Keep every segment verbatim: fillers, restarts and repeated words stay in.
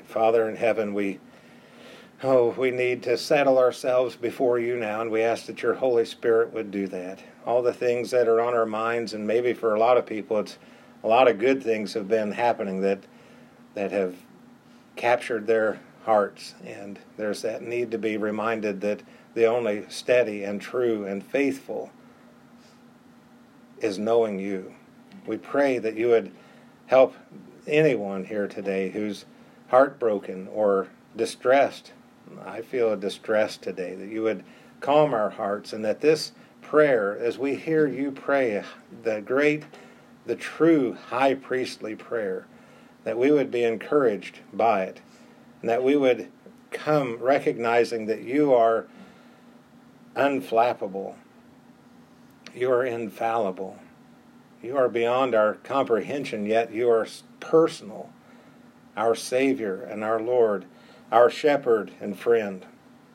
tonight. Father in heaven, we oh, we need to settle ourselves before you now, and we ask that your Holy Spirit would do that. All the things that are on our minds, and maybe for a lot of people, it's a lot of good things have been happening that that have captured their hearts, and there's that need to be reminded that the only steady and true and faithful is knowing you. We pray that you would help anyone here today who's heartbroken or distressed. I feel a distress today, that you would calm our hearts, and that this prayer, as we hear you pray, the great, the true high priestly prayer, that we would be encouraged by it, and that we would come recognizing that you are unflappable, you are infallible, you are beyond our comprehension, yet you are personal, our Savior and our Lord, our shepherd and friend.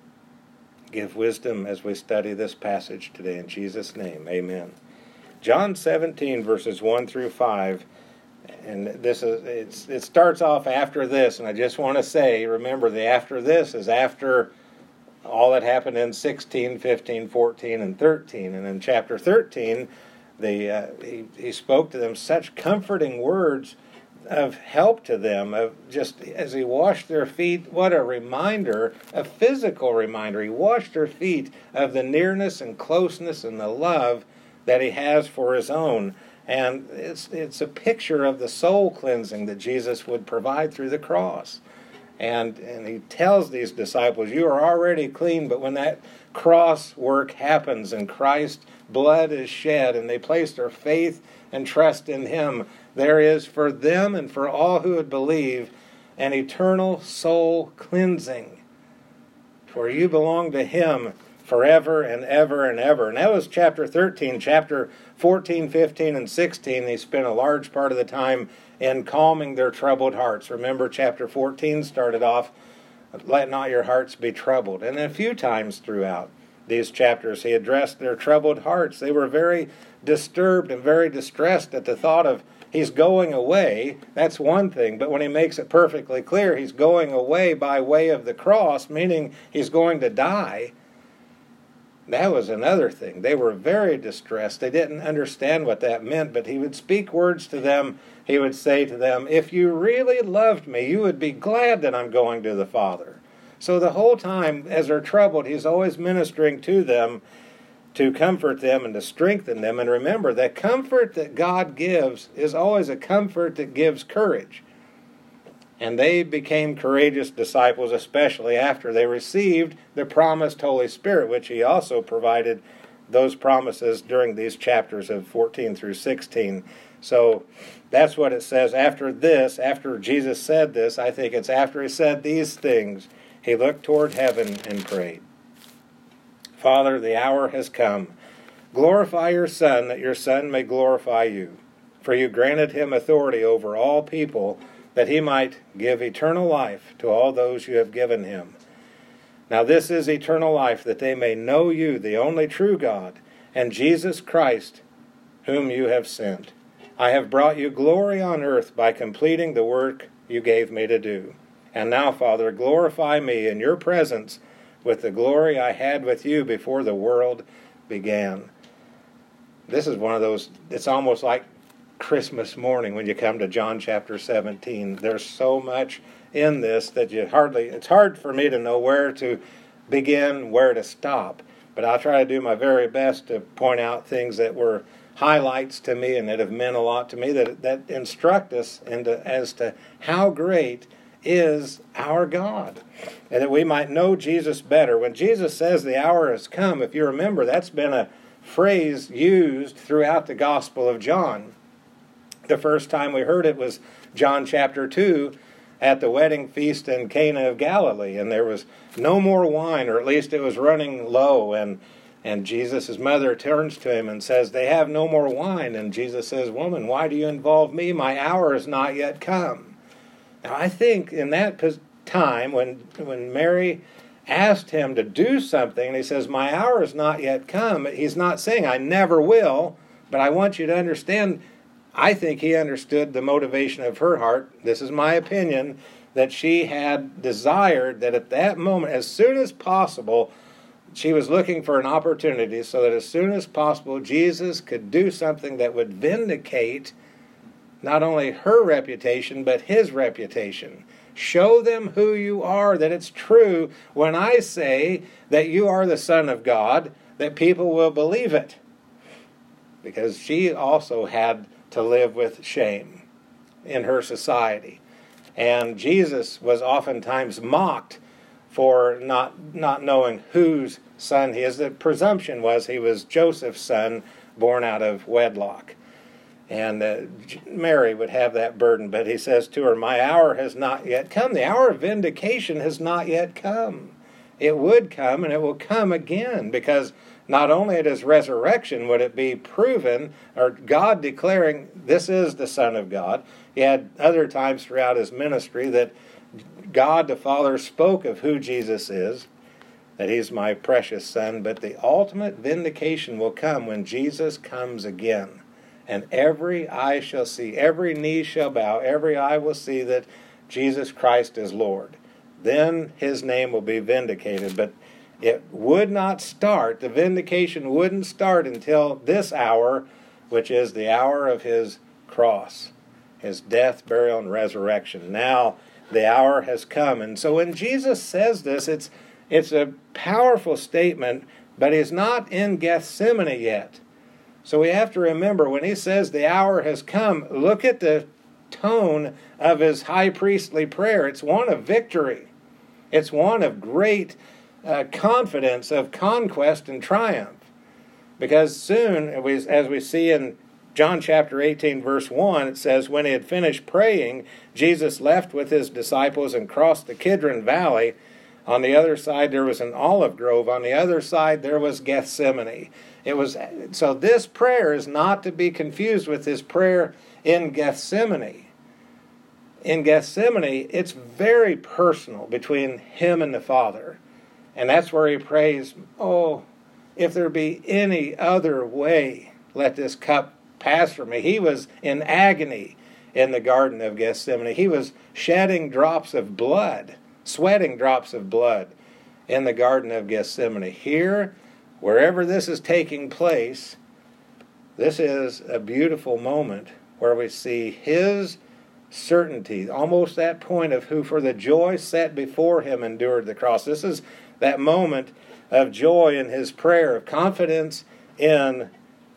Give wisdom as we study this passage today. In Jesus' name, amen. John seventeen, verses one through five, and this is it's, it starts off after this, and I just want to say, remember, the after this is after all that happened in sixteen, fifteen, fourteen, and thirteen. And in chapter thirteen, the uh, he, he spoke to them such comforting words of help to them, of just as he washed their feet. What a reminder, a physical reminder. He washed their feet of the nearness and closeness and the love that he has for his own. And it's it's a picture of the soul cleansing that Jesus would provide through the cross. And and he tells these disciples, you are already clean, but when that cross work happens and Christ's blood is shed and they place their faith and trust in him, there is for them and for all who would believe an eternal soul cleansing. For you belong to him forever and ever and ever. And that was chapter thirteen. Chapter fourteen, fifteen, and sixteen, they spent a large part of the time in calming their troubled hearts. Remember, chapter fourteen started off, let not your hearts be troubled. And a few times throughout these chapters, he addressed their troubled hearts. They were very disturbed and very distressed at the thought of he's going away. That's one thing. But when he makes it perfectly clear he's going away by way of the cross, meaning he's going to die, that was another thing. They were very distressed. They didn't understand what that meant, but he would speak words to them. He would say to them, if you really loved me, you would be glad that I'm going to the Father. So the whole time, as they're troubled, he's always ministering to them to comfort them and to strengthen them. And remember, that comfort that God gives is always a comfort that gives courage. And they became courageous disciples, especially after they received the promised Holy Spirit, which he also provided those promises during these chapters of fourteen through sixteen. So that's what it says. After this, after Jesus said this, I think it's after he said these things, he looked toward heaven and prayed. Father, the hour has come. Glorify your Son, that your Son may glorify you. For you granted him authority over all people, that he might give eternal life to all those you have given him. Now this is eternal life, that they may know you, the only true God, and Jesus Christ, whom you have sent. I have brought you glory on earth by completing the work you gave me to do. And now, Father, glorify me in your presence with the glory I had with you before the world began. This is one of those, it's almost like Christmas morning when you come to John chapter seventeen. There's so much in this that you hardly, it's hard for me to know where to begin, where to stop. But I'll try to do my very best to point out things that were highlights to me and that have meant a lot to me, that that instruct us into, as to how great is our God, and that we might know Jesus better. When Jesus says the hour has come, if you remember, that's been a phrase used throughout the Gospel of John. The first time we heard it was John chapter two at the wedding feast in Cana of Galilee, and there was no more wine, or at least it was running low, and and Jesus' mother turns to him and says, they have no more wine. And Jesus says, woman, why do you involve me? My hour has not yet come. Now I think in that time when when Mary asked him to do something, and he says, my hour has not yet come, he's not saying I never will, but I want you to understand, I think he understood the motivation of her heart. This is my opinion, that she had desired that at that moment, as soon as possible, she was looking for an opportunity so that as soon as possible Jesus could do something that would vindicate not only her reputation but his reputation. Show them who you are, that it's true when I say that you are the Son of God, that people will believe it. Because she also had to live with shame in her society. And Jesus was oftentimes mocked for not not knowing whose son he is. The presumption was he was Joseph's son, born out of wedlock. And uh, Mary would have that burden, but he says to her, my hour has not yet come. The hour of vindication has not yet come. It would come, and it will come again, because not only at his resurrection would it be proven, or God declaring this is the Son of God. He had other times throughout his ministry that God the Father spoke of who Jesus is, that he's my precious Son, but the ultimate vindication will come when Jesus comes again. And every eye shall see, every knee shall bow, every eye will see that Jesus Christ is Lord. Then his name will be vindicated. But it would not start, the vindication wouldn't start until this hour, which is the hour of his cross, his death, burial, and resurrection. Now the hour has come. And so when Jesus says this, it's it's a powerful statement, but he's not in Gethsemane yet. So we have to remember, when he says the hour has come, look at the tone of his high priestly prayer. It's one of victory. It's one of great uh, confidence, of conquest and triumph. Because soon, as we see in John chapter eighteen, verse one, it says, when he had finished praying, Jesus left with his disciples and crossed the Kidron Valley. On the other side, there was an olive grove. On the other side, there was Gethsemane. It was so this prayer is not to be confused with his prayer in Gethsemane. In Gethsemane, it's very personal between him and the Father. And that's where he prays, oh, if there be any other way, let this cup pass from me. He was in agony in the Garden of Gethsemane. He was shedding drops of blood, sweating drops of blood in the Garden of Gethsemane. Here, wherever this is taking place, this is a beautiful moment where we see his certainty, almost that point of who for the joy set before him endured the cross. This is that moment of joy in his prayer, of confidence in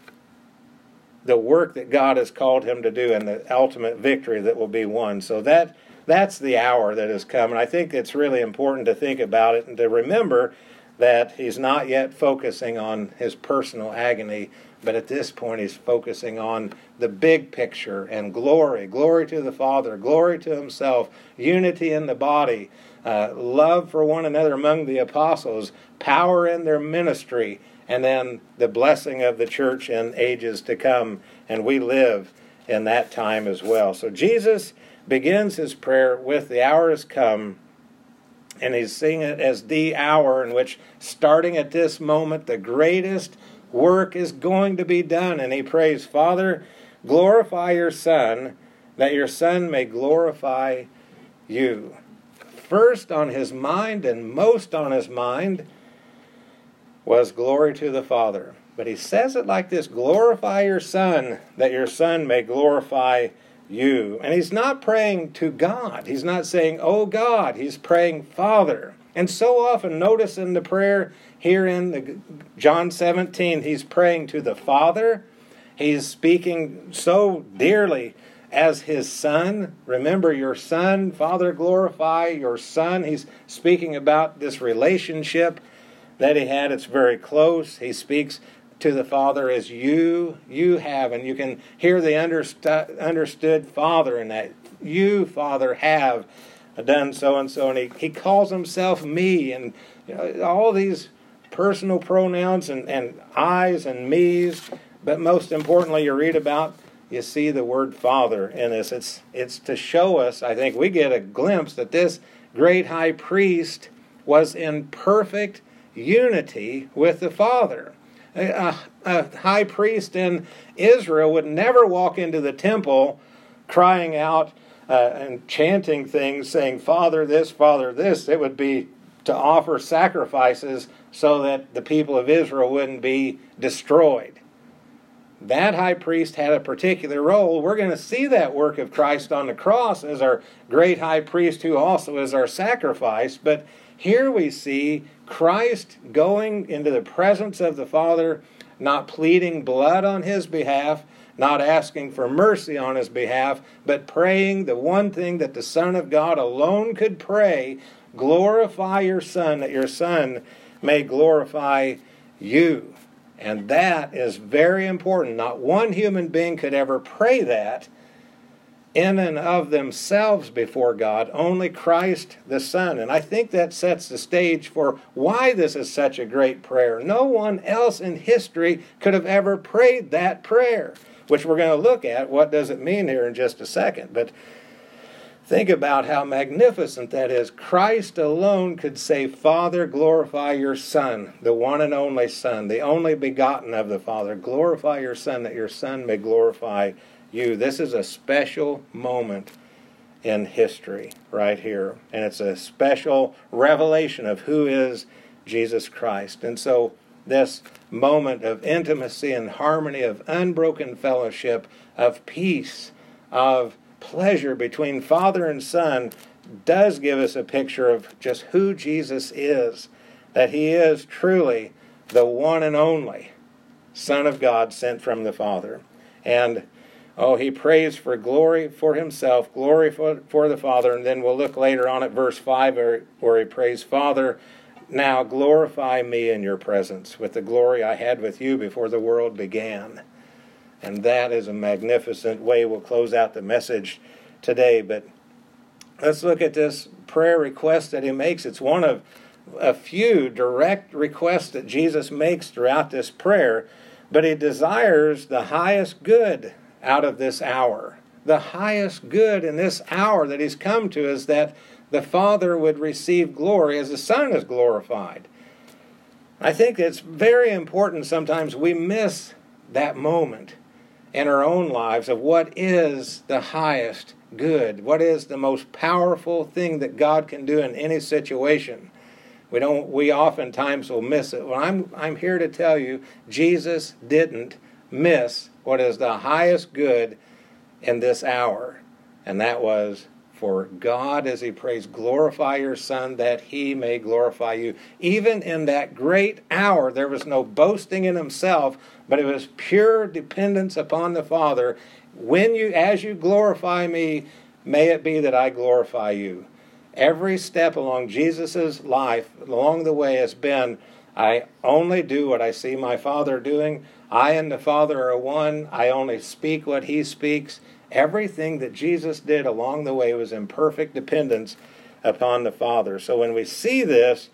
the work that God has called him to do and the ultimate victory that will be won. So that that's the hour that has come. And I think it's really important to think about it and to remember that he's not yet focusing on his personal agony, but at this point he's focusing on the big picture and glory. Glory to the Father, glory to himself, unity in the body, uh, love for one another among the apostles, power in their ministry, and then the blessing of the church in ages to come. And we live in that time as well. So Jesus begins his prayer with the hour has come, and he's seeing it as the hour in which, starting at this moment, the greatest work is going to be done. And he prays, Father, glorify your Son, that your Son may glorify you. First on his mind and most on his mind was glory to the Father. But he says it like this, glorify your Son, that your Son may glorify you. And he's not praying to God. He's not saying, oh God. He's praying Father. And so often, notice in the prayer here in the John seventeen, he's praying to the Father. He's speaking so dearly as his Son. Remember your Son, Father, glorify your Son. He's speaking about this relationship that he had. It's very close. He speaks to the Father as you, you have, and you can hear the understood, understood Father in that. You, Father, have done so-and-so, and he, he calls himself me, and you know, all these personal pronouns and, and I's and me's, but most importantly, you read about, you see the word Father in this. It's, it's to show us, I think, we get a glimpse that this great high priest was in perfect unity with the Father. A, a high priest in Israel would never walk into the temple crying out, uh, and chanting things, saying, Father this, Father this. It would be to offer sacrifices so that the people of Israel wouldn't be destroyed. That high priest had a particular role. We're going to see that work of Christ on the cross as our great high priest who also is our sacrifice. But here we see Christ going into the presence of the Father, not pleading blood on his behalf, not asking for mercy on his behalf, but praying the one thing that the Son of God alone could pray: glorify your Son, that your Son may glorify you. And that is very important. Not one human being could ever pray that in and of themselves before God, only Christ the Son. And I think that sets the stage for why this is such a great prayer. No one else in history could have ever prayed that prayer, which we're going to look at. What does it mean here in just a second? But think about how magnificent that is. Christ alone could say, Father, glorify your Son, the one and only Son, the only begotten of the Father. Glorify your Son, that your Son may glorify you. This is a special moment in history right here. And it's a special revelation of who is Jesus Christ. And so this moment of intimacy and harmony, of unbroken fellowship, of peace, of pleasure between Father and Son does give us a picture of just who Jesus is, that he is truly the one and only Son of God sent from the Father. And oh, he prays for glory for himself, glory for, for the Father, and then we'll look later on at verse five where, where he prays, Father, now glorify me in your presence with the glory I had with you before the world began. And that is a magnificent way we'll close out the message today. But let's look at this prayer request that he makes. It's one of a few direct requests that Jesus makes throughout this prayer. But he desires the highest good out of this hour. The highest good in this hour that he's come to is that the Father would receive glory as the Son is glorified. I think it's very important sometimes we miss that moment in our own lives of what is the highest good, what is the most powerful thing that God can do in any situation. We don't. We oftentimes will miss it. Well, I'm I'm here to tell you, Jesus didn't miss what is the highest good in this hour, and that was for God, as he prays, glorify your Son, that he may glorify you. Even in that great hour, there was no boasting in himself, but it was pure dependence upon the Father. When you, as you glorify me, may it be that I glorify you. Every step along Jesus' life, along the way, has been, I only do what I see my Father doing. I and the Father are one. I only speak what he speaks. Everything that Jesus did along the way was in perfect dependence upon the Father. So when we see this,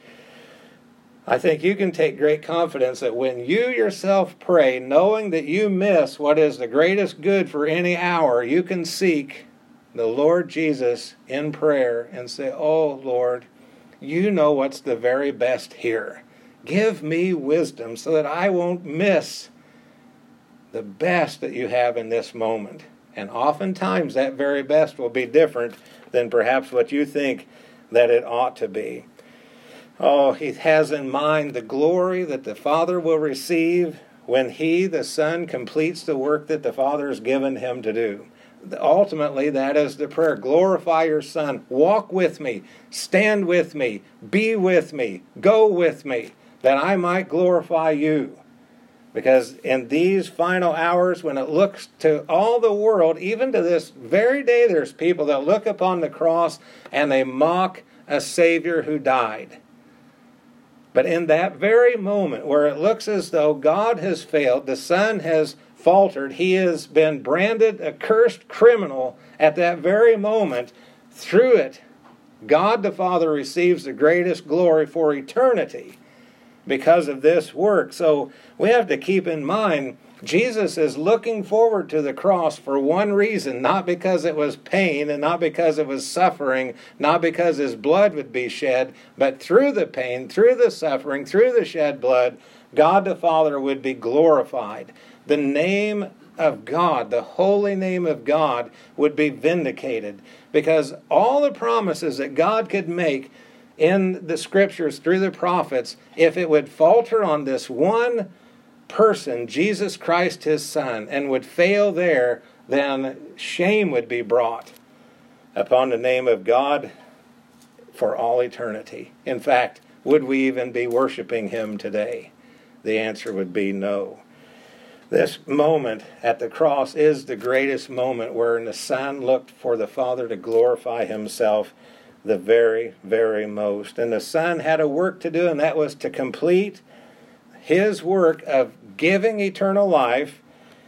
I think you can take great confidence that when you yourself pray, knowing that you miss what is the greatest good for any hour, you can seek the Lord Jesus in prayer and say, oh, Lord, you know what's the very best here. Give me wisdom so that I won't miss the best that you have in this moment. And oftentimes that very best will be different than perhaps what you think that it ought to be. Oh, he has in mind the glory that the Father will receive when he, the Son, completes the work that the Father has given him to do. Ultimately, that is the prayer. Glorify your Son. Walk with me. Stand with me. Be with me. Go with me, that I might glorify you. Because in these final hours, when it looks to all the world, even to this very day, there's people that look upon the cross and they mock a Savior who died. But in that very moment where it looks as though God has failed, the Son has faltered, he has been branded a cursed criminal, at that very moment, through it, God the Father receives the greatest glory for eternity because of this work. So we have to keep in mind, Jesus is looking forward to the cross for one reason, not because it was pain and not because it was suffering, not because his blood would be shed, but through the pain, through the suffering, through the shed blood, God the Father would be glorified. The name of God, the holy name of God, would be vindicated. Because all the promises that God could make in the scriptures through the prophets, if it would falter on this one person, Jesus Christ, his Son, and would fail there, then shame would be brought upon the name of God for all eternity. In fact, would we even be worshiping him today? The answer would be no. This moment at the cross is the greatest moment where the Son looked for the Father to glorify himself the very, very most. And the Son had a work to do, and that was to complete his work of giving eternal life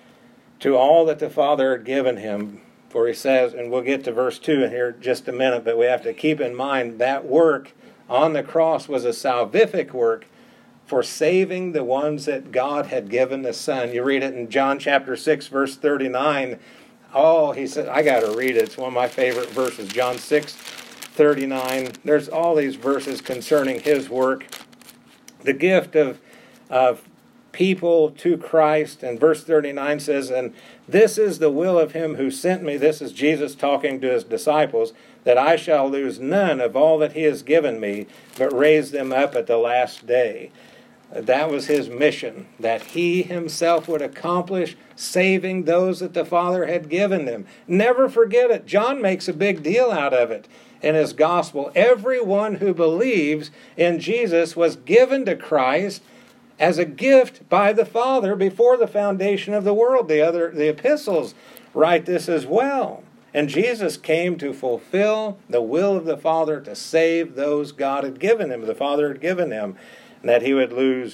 to all that the Father had given him. For he says, and we'll get to verse two in here in just a minute, but we have to keep in mind that work on the cross was a salvific work for saving the ones that God had given the Son. You read it in John chapter six, verse thirty-nine. Oh, he said, I got to read it. It's one of my favorite verses. John six, thirty-nine. There's all these verses concerning his work. The gift of, of people to Christ. And verse thirty-nine says, and this is the will of him who sent me. This is Jesus talking to his disciples, that I shall lose none of all that he has given me, but raise them up at the last day. That was his mission, that he himself would accomplish saving those that the Father had given them. Never forget it. John makes a big deal out of it in his gospel. Everyone who believes in Jesus was given to Christ as a gift by the Father before the foundation of the world. The other, the epistles write this as well. And Jesus came to fulfill the will of the Father, to save those God had given him, the Father had given him, and that he would lose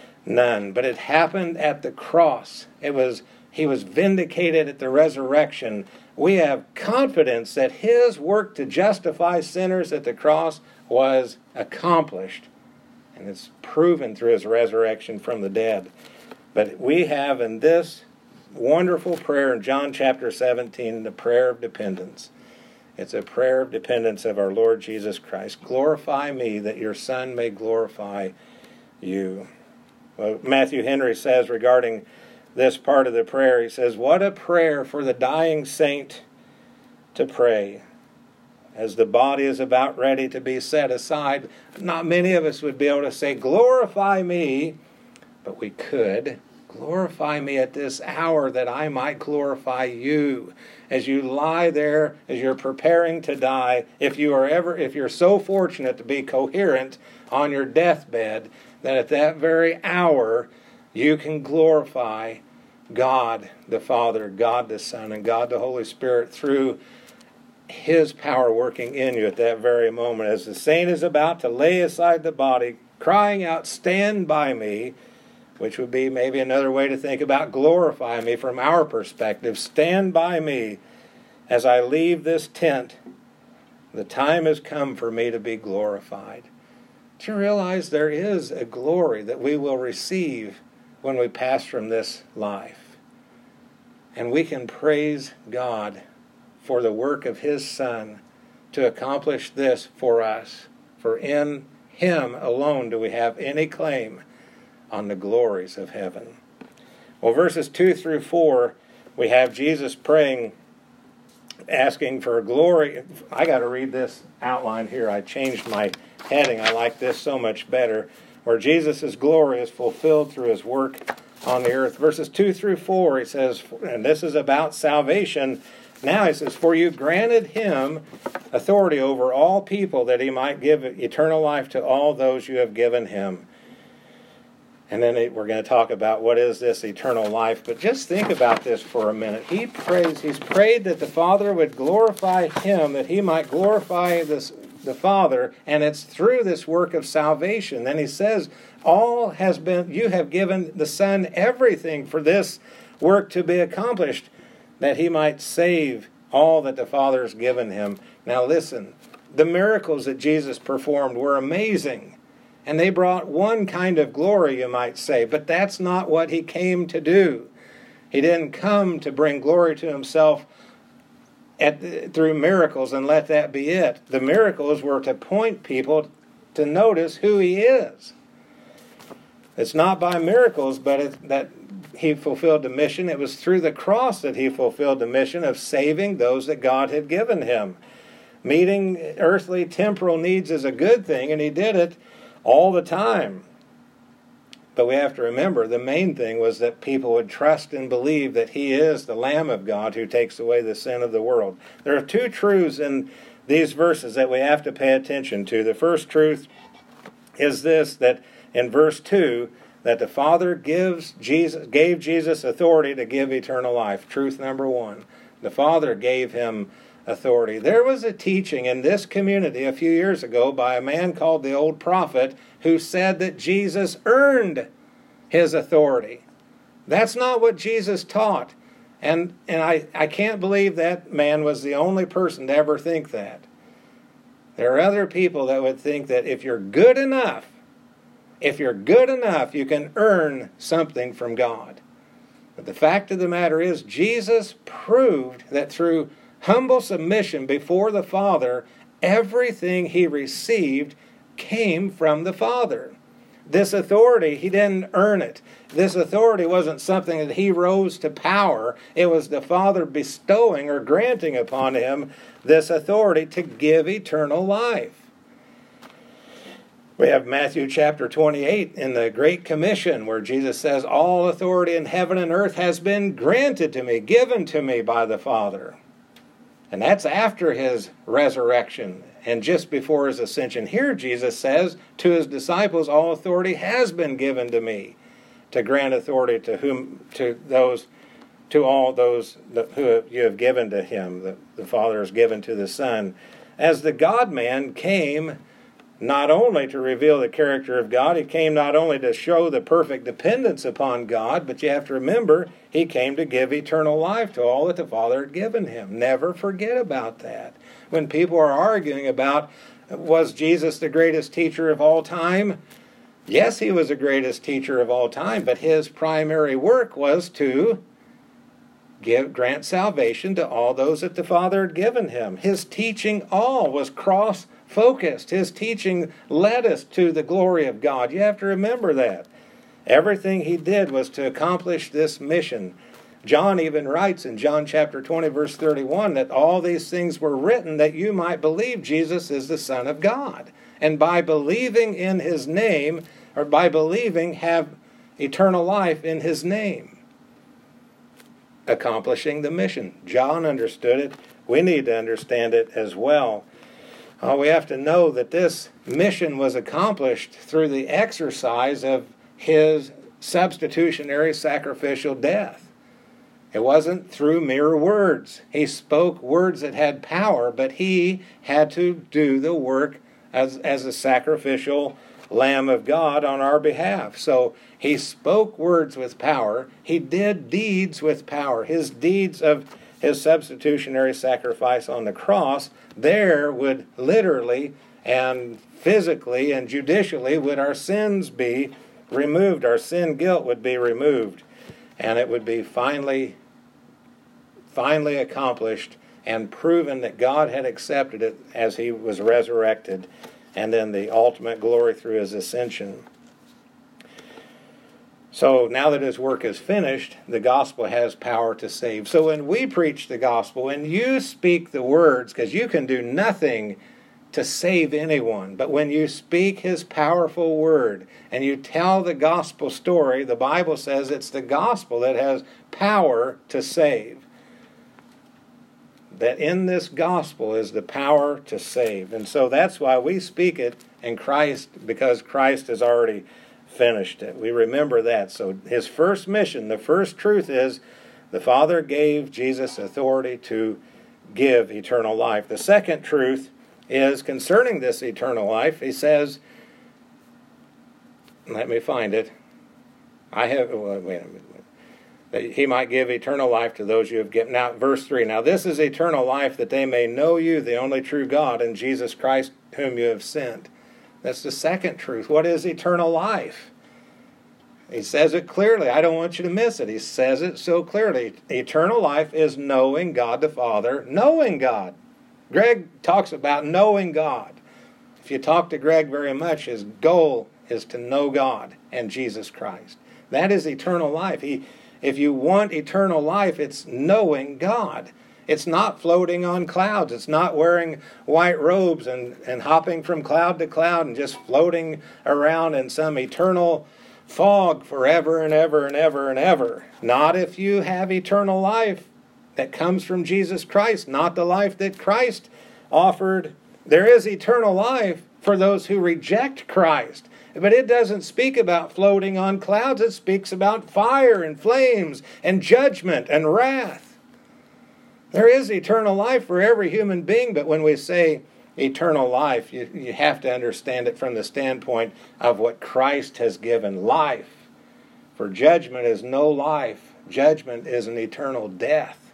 none. But it happened at the cross. It was he was vindicated at the resurrection. We have confidence that his work to justify sinners at the cross was accomplished. And it's proven through his resurrection from the dead. But we have in this wonderful prayer in John chapter seventeen, the prayer of dependence. It's a prayer of dependence of our Lord Jesus Christ. Glorify me that your Son may glorify you. Well, Matthew Henry says regarding this part of the prayer, he says, what a prayer for the dying saint to pray. As the body is about ready to be set aside, not many of us would be able to say, glorify me, but we could. Glorify me at this hour that I might glorify you. As you lie there, as you're preparing to die, if you are ever, if you're so fortunate to be coherent on your deathbed, that at that very hour you can glorify God the Father, God the Son, and God the Holy Spirit through his power working in you at that very moment. As the saint is about to lay aside the body, crying out, stand by me, which would be maybe another way to think about glorify me from our perspective. Stand by me as I leave this tent. The time has come for me to be glorified. Do you realize there is a glory that we will receive when we pass from this life? And we can praise God for the work of his Son to accomplish this for us. For in him alone do we have any claim on the glories of heaven. Well, verses two through four, we have Jesus praying, asking for glory. I got to read this outline here. I changed my heading. I like this so much better. Where Jesus' glory is fulfilled through his work on the earth. Verses two through four, he says, and this is about salvation. Now he says, for you granted him authority over all people, that he might give eternal life to all those you have given him. And then we're going to talk about what is this eternal life. But just think about this for a minute. He prays, he's prayed that the Father would glorify him, that he might glorify this, the Father, and it's through this work of salvation. Then he says, all has been, you have given the Son everything for this work to be accomplished, that he might save all that the Father has given him. Now listen, the miracles that Jesus performed were amazing. And they brought one kind of glory, you might say. But that's not what he came to do. He didn't come to bring glory to himself at, through miracles and let that be it. The miracles were to point people to notice who he is. It's not by miracles, but it, that he fulfilled the mission. It was through the cross that he fulfilled the mission of saving those that God had given him. Meeting earthly temporal needs is a good thing, and he did it all the time. But we have to remember, the main thing was that people would trust and believe that he is the Lamb of God who takes away the sin of the world. There are two truths in these verses that we have to pay attention to. The first truth is this, that in verse two, that the Father gives Jesus, gave Jesus authority to give eternal life. Truth number one. The Father gave him authority. There was a teaching in this community a few years ago by a man called the Old Prophet who said that Jesus earned his authority. That's not what Jesus taught. And and I, I can't believe that man was the only person to ever think that. There are other people that would think that if you're good enough, if you're good enough, you can earn something from God. But the fact of the matter is, Jesus proved that through humble submission before the Father, everything he received came from the Father. This authority, he didn't earn it. This authority wasn't something that he rose to power. It was the Father bestowing or granting upon him this authority to give eternal life. We have Matthew chapter twenty-eight in the Great Commission where Jesus says, all authority in heaven and earth has been granted to me, given to me by the Father. And that's after his resurrection and just before his ascension. Here Jesus says to his disciples, all authority has been given to me, to grant authority to whom, to those, to all those who you have given to him. The, the Father has given to the Son. As the God-man came not only to reveal the character of God, he came not only to show the perfect dependence upon God, but you have to remember, he came to give eternal life to all that the Father had given him. Never forget about that. When people are arguing about, was Jesus the greatest teacher of all time? Yes, he was the greatest teacher of all time, but his primary work was to give grant salvation to all those that the Father had given him. His teaching all was cross focused. His teaching led us to the glory of God. You have to remember that. Everything he did was to accomplish this mission. John even writes in John chapter twenty, verse thirty-one, that all these things were written that you might believe Jesus is the Son of God. And by believing in his name, or by believing, have eternal life in his name. Accomplishing the mission. John understood it. We need to understand it as well. Uh, we have to know that this mission was accomplished through the exercise of his substitutionary sacrificial death. It wasn't through mere words. He spoke words that had power, but he had to do the work as, as a sacrificial Lamb of God on our behalf. So he spoke words with power. He did deeds with power. His deeds of his substitutionary sacrifice on the cross, there would literally and physically and judicially would our sins be removed. Our sin guilt would be removed. And it would be finally, finally accomplished and proven that God had accepted it as he was resurrected, and then the ultimate glory through his ascension. So now that his work is finished, the gospel has power to save. So when we preach the gospel, when you speak the words, because you can do nothing to save anyone, but when you speak his powerful word and you tell the gospel story, the Bible says it's the gospel that has power to save. That in this gospel is the power to save. And so that's why we speak it in Christ, because Christ has already finished it. We remember that. So his first mission, the first truth is the Father gave Jesus authority to give eternal life. The second truth is concerning this eternal life. He says, let me find it. I have, well, wait a minute. That he might give eternal life to those you have given. Now, verse three. Now this is eternal life, that they may know you, the only true God, and Jesus Christ, whom you have sent. That's the second truth. What is eternal life? He says it clearly. I don't want you to miss it. He says it so clearly. Eternal life is knowing God the Father, knowing God. Greg talks about knowing God. If you talk to Greg very much, his goal is to know God and Jesus Christ. That is eternal life. He, if you want eternal life, it's knowing God. It's not floating on clouds. It's not wearing white robes and, and hopping from cloud to cloud and just floating around in some eternal fog forever and ever and ever and ever. Not if you have eternal life that comes from Jesus Christ, not the life that Christ offered. There is eternal life for those who reject Christ. But it doesn't speak about floating on clouds. It speaks about fire and flames and judgment and wrath. There is eternal life for every human being, but when we say eternal life, you, you have to understand it from the standpoint of what Christ has given life. For judgment is no life. Judgment is an eternal death.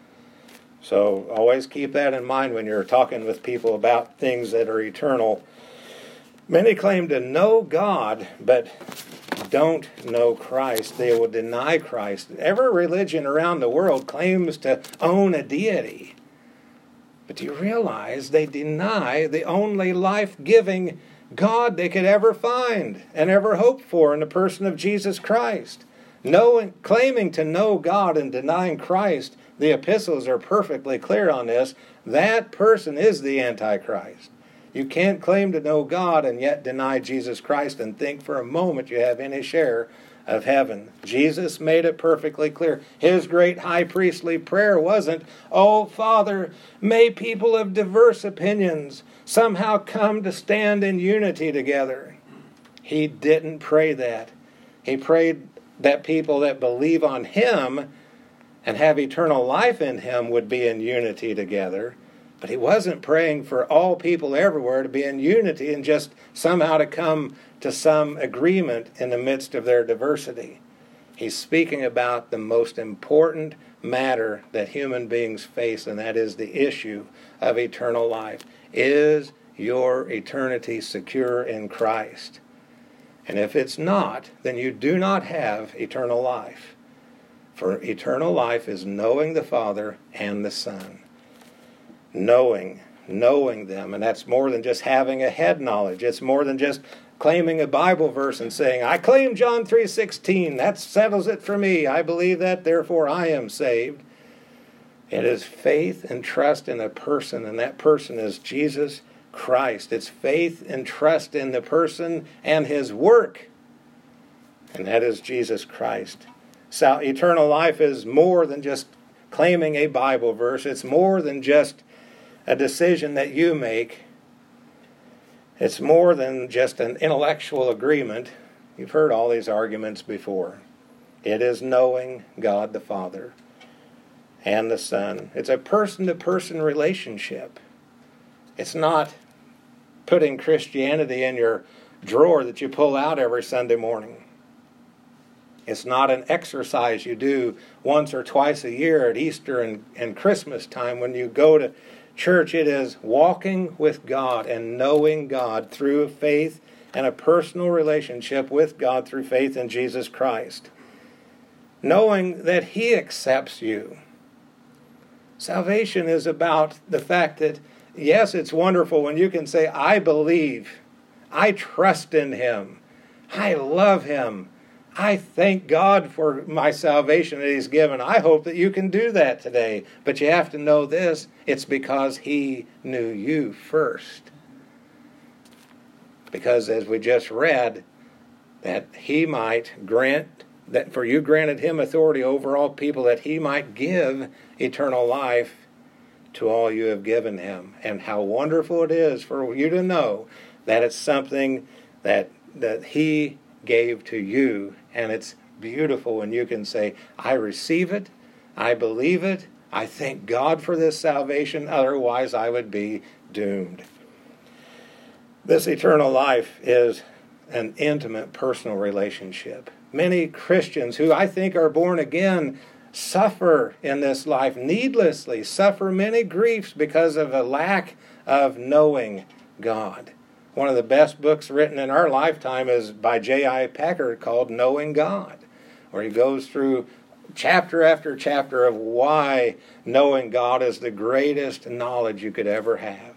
So always keep that in mind when you're talking with people about things that are eternal. Many claim to know God, but don't know Christ. They will deny Christ. Every religion around the world claims to own a deity. But do you realize they deny the only life-giving God they could ever find and ever hope for in the person of Jesus Christ? Knowing, claiming to know God and denying Christ, the epistles are perfectly clear on this. That person is the Antichrist. You can't claim to know God and yet deny Jesus Christ and think for a moment you have any share of heaven. Jesus made it perfectly clear. His great high priestly prayer wasn't, "Oh, Father, may people of diverse opinions somehow come to stand in unity together." He didn't pray that. He prayed that people that believe on Him and have eternal life in Him would be in unity together. But he wasn't praying for all people everywhere to be in unity and just somehow to come to some agreement in the midst of their diversity. He's speaking about the most important matter that human beings face, and that is the issue of eternal life. Is your eternity secure in Christ? And if it's not, then you do not have eternal life. For eternal life is knowing the Father and the Son. Knowing, knowing them. And that's more than just having a head knowledge. It's more than just claiming a Bible verse and saying, "I claim John three sixteen. That settles it for me. I believe that, therefore I am saved." It is faith and trust in a person, and that person is Jesus Christ. It's faith and trust in the person and His work, and that is Jesus Christ. So eternal life is more than just claiming a Bible verse. It's more than just a decision that you make. It's more than just an intellectual agreement. You've heard all these arguments before. It is knowing God the Father and the Son. It's a person-to-person relationship. It's not putting Christianity in your drawer that you pull out every Sunday morning. It's not an exercise you do once or twice a year at Easter and, and Christmas time when you go to church. It is walking with God and knowing God through faith and a personal relationship with God through faith in Jesus Christ. Knowing that He accepts you. Salvation is about the fact that, yes, it's wonderful when you can say, "I believe, I trust in Him, I love Him, I thank God for my salvation that He's given." I hope that you can do that today. But you have to know this. It's because He knew you first. Because as we just read, that He might grant, that for you granted Him authority over all people, that He might give eternal life to all you have given Him. And how wonderful it is for you to know that it's something that, that He gave to you. And it's beautiful when you can say, "I receive it, I believe it, I thank God for this salvation, otherwise I would be doomed." This eternal life is an intimate personal relationship. Many Christians who I think are born again suffer in this life needlessly, suffer many griefs because of a lack of knowing God. One of the best books written in our lifetime is by J I Packer called Knowing God, where he goes through chapter after chapter of why knowing God is the greatest knowledge you could ever have.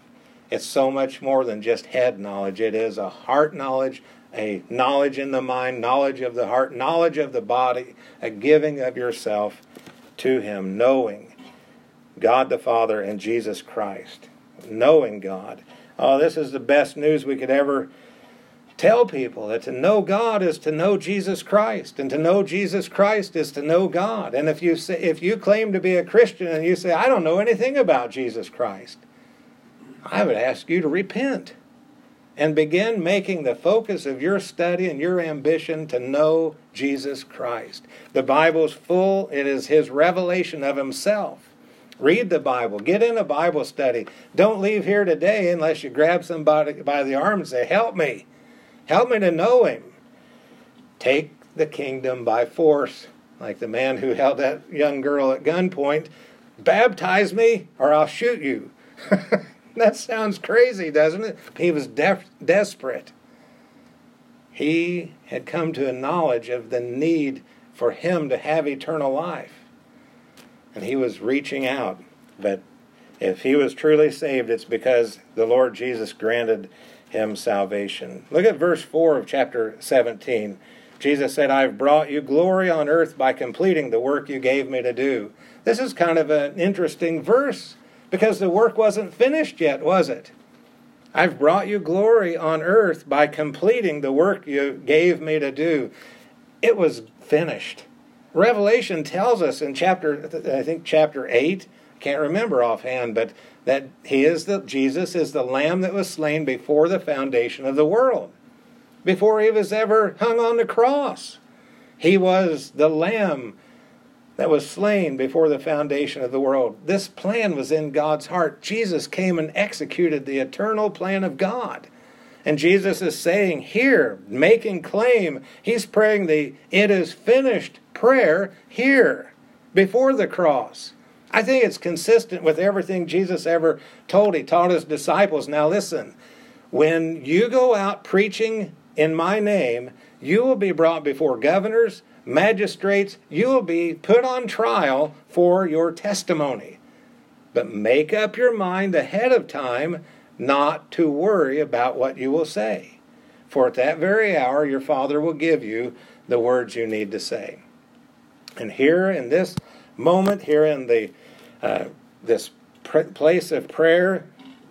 It's so much more than just head knowledge. It is a heart knowledge, a knowledge in the mind, knowledge of the heart, knowledge of the body, a giving of yourself to Him, knowing God the Father and Jesus Christ. Knowing God. Oh, this is the best news we could ever tell people, that to know God is to know Jesus Christ, and to know Jesus Christ is to know God. And if you say, if you claim to be a Christian and you say, I don't know anything about Jesus Christ, I would ask you to repent and begin making the focus of your study and your ambition to know Jesus Christ. The Bible's full. It is His revelation of Himself. Read the Bible. Get in a Bible study. Don't leave here today unless you grab somebody by the arm and say, help me. Help me to know Him. Take the kingdom by force. Like the man who held that young girl at gunpoint. Baptize me or I'll shoot you. That sounds crazy, doesn't it? He was def- desperate. He had come to a knowledge of the need for him to have eternal life. And he was reaching out. But if he was truly saved, it's because the Lord Jesus granted him salvation. Look at verse four of chapter seventeen. Jesus said, I've brought you glory on earth by completing the work you gave me to do. This is kind of an interesting verse, because the work wasn't finished yet, was it? I've brought you glory on earth by completing the work you gave me to do. It was finished. Revelation tells us in chapter, I think chapter eight, can't remember offhand, but that he is the Jesus is the Lamb that was slain before the foundation of the world, before he was ever hung on the cross. He was the Lamb that was slain before the foundation of the world. This plan was in God's heart. Jesus came and executed the eternal plan of God. And Jesus is saying here, making claim, he's praying the it is finished prayer here, before the cross. I think it's consistent with everything Jesus ever told. He taught his disciples, now listen, when you go out preaching in my name, you will be brought before governors, magistrates, you will be put on trial for your testimony. But make up your mind ahead of time not to worry about what you will say. For at that very hour your Father will give you the words you need to say. And here in this moment, here in the uh, this pr- place of prayer,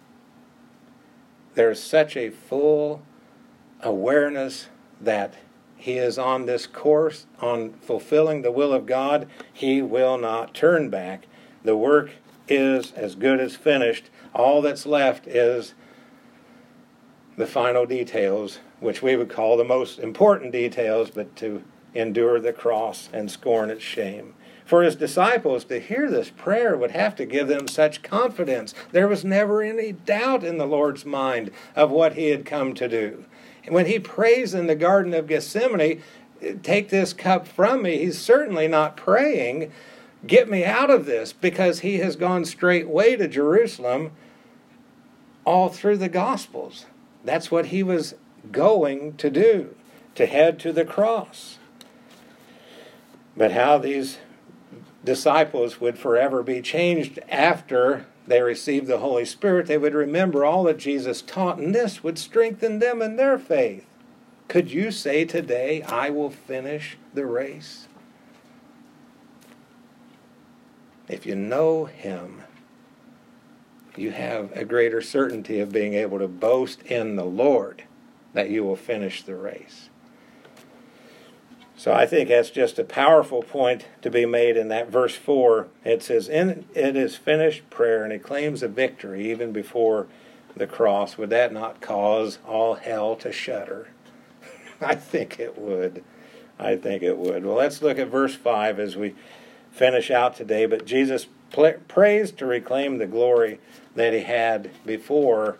there's such a full awareness that he is on this course, on fulfilling the will of God. He will not turn back. The work is as good as finished. All that's left is the final details, which we would call the most important details, but to endure the cross and scorn its shame. For his disciples to hear this prayer would have to give them such confidence. There was never any doubt in the Lord's mind of what he had come to do. When he prays in the Garden of Gethsemane, take this cup from me, he's certainly not praying, get me out of this, because he has gone straightway to Jerusalem all through the Gospels. That's what he was going to do, to head to the cross. But how these disciples would forever be changed after they received the Holy Spirit. They would remember all that Jesus taught, and this would strengthen them in their faith. Could you say today, I will finish the race? If you know him, you have a greater certainty of being able to boast in the Lord that you will finish the race. So I think that's just a powerful point to be made in that verse four. It says, in, it is finished prayer, and it claims a victory even before the cross. Would that not cause all hell to shudder? I think it would. I think it would. Well, let's look at verse five as we finish out today. But Jesus pl- prays to reclaim the glory that he had before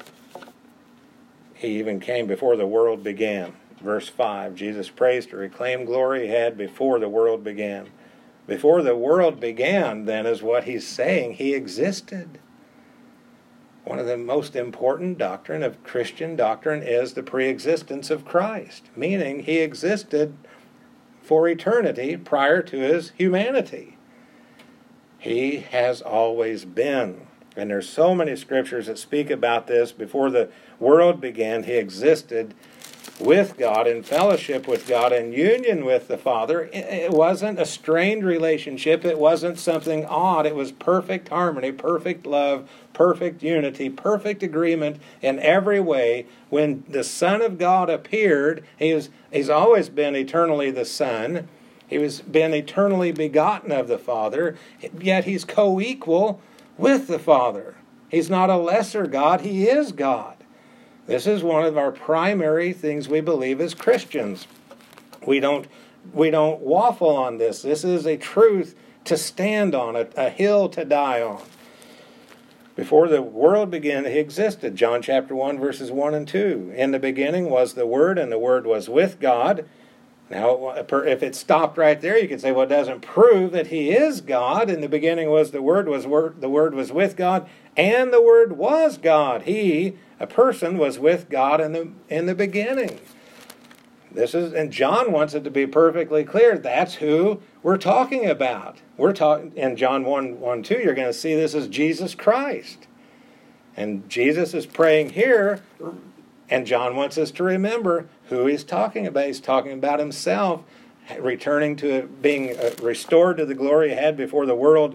he even came, before the world began. Verse five, Jesus prays to reclaim glory he had before the world began. Before the world began, then, is what he's saying. He existed. One of the most important doctrine of Christian doctrine is the preexistence of Christ, meaning he existed for eternity prior to his humanity. He has always been. And there's so many scriptures that speak about this. Before the world began, he existed with God, in fellowship with God, in union with the Father. It wasn't a strained relationship. It wasn't something odd. It was perfect harmony, perfect love, perfect unity, perfect agreement in every way. When the Son of God appeared, he was, he's always been eternally the Son. He was been eternally begotten of the Father, yet he's co-equal with the Father. He's not a lesser God. He is God. This is one of our primary things we believe as Christians. We don't, we don't waffle on this. This is a truth to stand on, a, a hill to die on. Before the world began, he existed. John chapter one, verses one and two. In the beginning was the Word, and the Word was with God. Now, if it stopped right there, you could say, well, it doesn't prove that he is God. In the beginning was the Word, was word, the Word was with God, and the Word was God. He, a person, was with God in the in the beginning. This is, and John wants it to be perfectly clear. That's who we're talking about. We're talking in John one, one, two. You're going to see this is Jesus Christ, and Jesus is praying here. And John wants us to remember who he's talking about. He's talking about himself returning to being restored to the glory he had before the world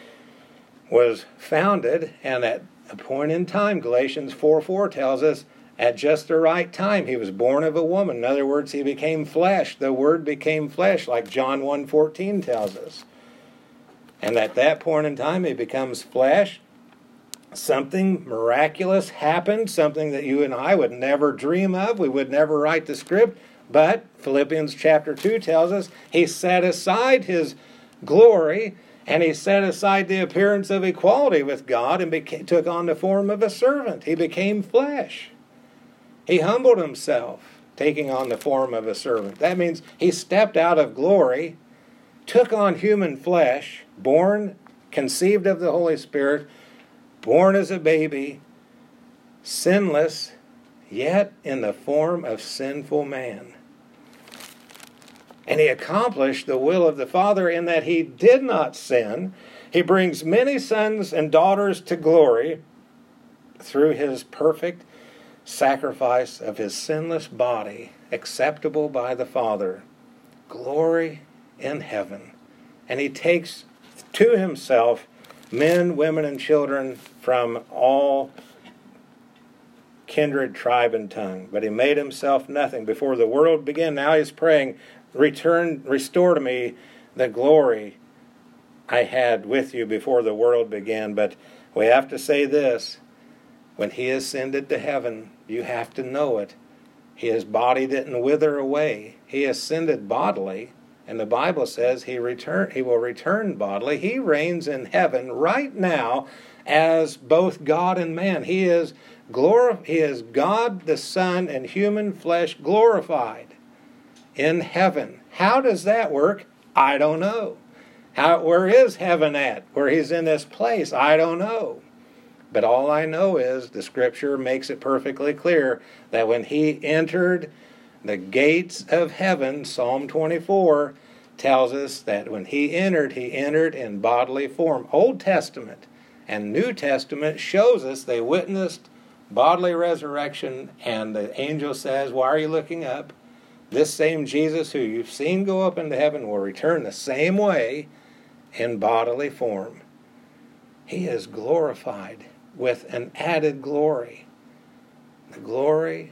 was founded. And at a point in time, Galatians four four tells us, at just the right time, he was born of a woman. In other words, he became flesh. The Word became flesh, like John one fourteen tells us. And at that point in time, he becomes flesh. Something miraculous happened, something that you and I would never dream of. We would never write the script. But Philippians chapter two tells us he set aside his glory and he set aside the appearance of equality with God and became, took on the form of a servant. He became flesh. He humbled himself, taking on the form of a servant. That means he stepped out of glory, took on human flesh, born, conceived of the Holy Spirit, born as a baby, sinless, yet in the form of sinful man. And he accomplished the will of the Father in that he did not sin. He brings many sons and daughters to glory through his perfect sacrifice of his sinless body, acceptable by the Father. Glory in heaven. And he takes to himself men, women, and children from all kindred, tribe, and tongue. But he made himself nothing. Before the world began, now he's praying, return, restore to me the glory I had with you before the world began. But we have to say this, when he ascended to heaven, you have to know it. His body didn't wither away. He ascended bodily. And the Bible says he return, he will return bodily. He reigns in heaven right now as both God and man. He is glor- He is God the Son in human flesh glorified in heaven. How does that work? I don't know. How, where is heaven at? Where he's in this place? I don't know. But all I know is the Scripture makes it perfectly clear that when he entered the gates of heaven, Psalm twenty-four tells us that when he entered, he entered in bodily form. Old Testament and New Testament shows us they witnessed bodily resurrection, and the angel says, why are you looking up? This same Jesus who you've seen go up into heaven will return the same way in bodily form. He is glorified with an added glory. The glory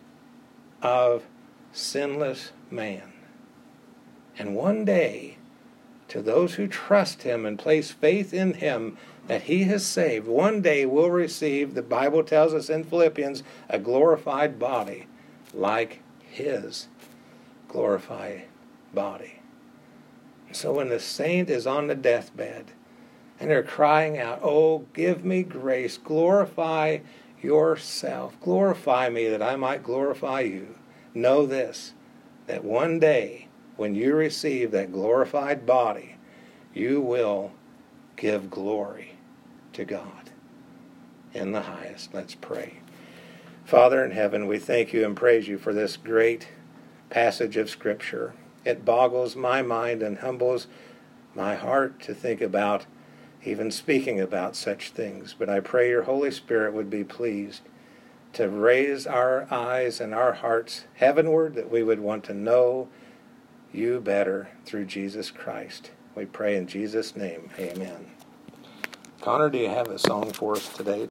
of sinless man. And one day, to those who trust him and place faith in him that he has saved, one day will receive, the Bible tells us in Philippians, a glorified body like his glorified body. So when the saint is on the deathbed and they're crying out, oh, give me grace, glorify yourself, glorify me that I might glorify you. Know this, that one day when you receive that glorified body, you will give glory to God in the highest. Let's pray. Father in heaven, we thank you and praise you for this great passage of Scripture. It boggles my mind and humbles my heart to think about even speaking about such things. But I pray your Holy Spirit would be pleased to raise our eyes and our hearts heavenward, that we would want to know you better through Jesus Christ. We pray in Jesus' name. Amen. Connor, do you have a song for us today?